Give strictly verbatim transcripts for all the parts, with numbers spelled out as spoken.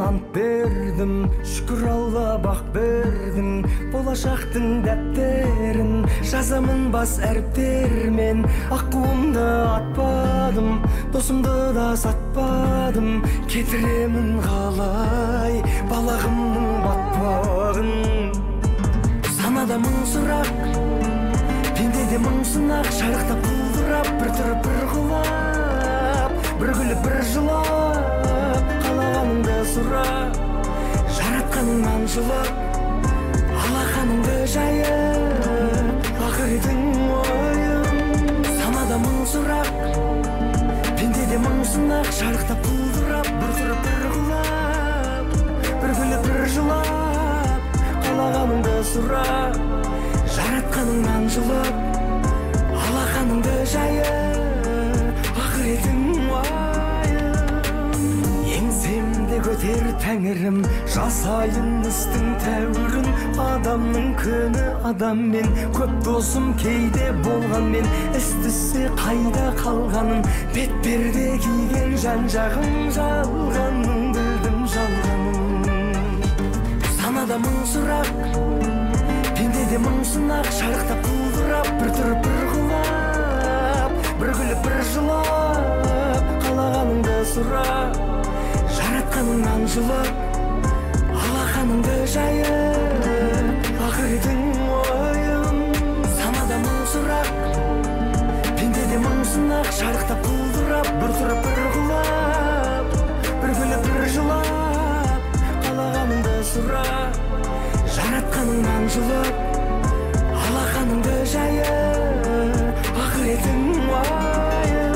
ант бердим, шүкүр Алла бак бердим. Болашактын дәптерин жазамын бас әріптермен. Аккуымды атпадым, досымды да сатпадым. Кетіремін қалай балағымның батпағын. Санада мың сұрақ, пендеде мың сынақ, шарықтап бұлдырап, бір тұрып бір құлап, бір күліп бір жылап, қалағаныңды сұра, жаратқаныңнан жылап, алақаныңды жайып, ақыретің ойын. Санада мың сұрақ, пендеде мың сынақ, шарықтап бұлдырап, бір тұрып бір құлап, бір күліп бір жылап, қалағаныңды сұра, жаратқаныңнан жылап, алақаныңды жайып, ақыретің уайым. Еңсемде көтер тәңірім, жасайын істің тәуірін. Адамның күні адаммен, көп досым кейде болғанмен, істісі қайда қалғанын, бет перде киген жан жағым жалғанын, білдім жалғанын. Санада мың сұрақ, пендеде мың сынақ, шарықтап бұлдырап, бір тұрып бір құлап, бір күліп бір жылап, қалағаныңды сұра, жаратқаныңнан жылап, алақаныңды жайып, ақыретің ойын. Санада мың сұрақ, пендеде мың сынақ, шарықтап бұлдырап, бір тұрып бір құлап, бір күліп бір жылап, қалағаныңды сұра, жаратқаныңнан жылап, алақаныңды жайып, ақыретің уайым.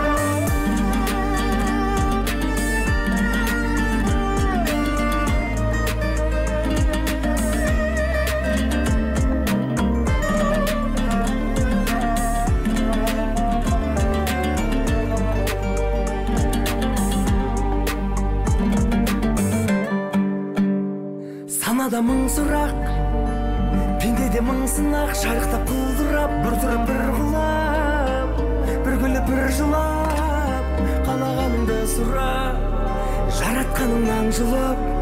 Санада мың сұрақ, пендеде мың сынақ, шарықтап бұлдырап, бір тұрып бір құлап, бір күліп бір жылап, қалағаныңды сұра, жаратқаныңнан жылап,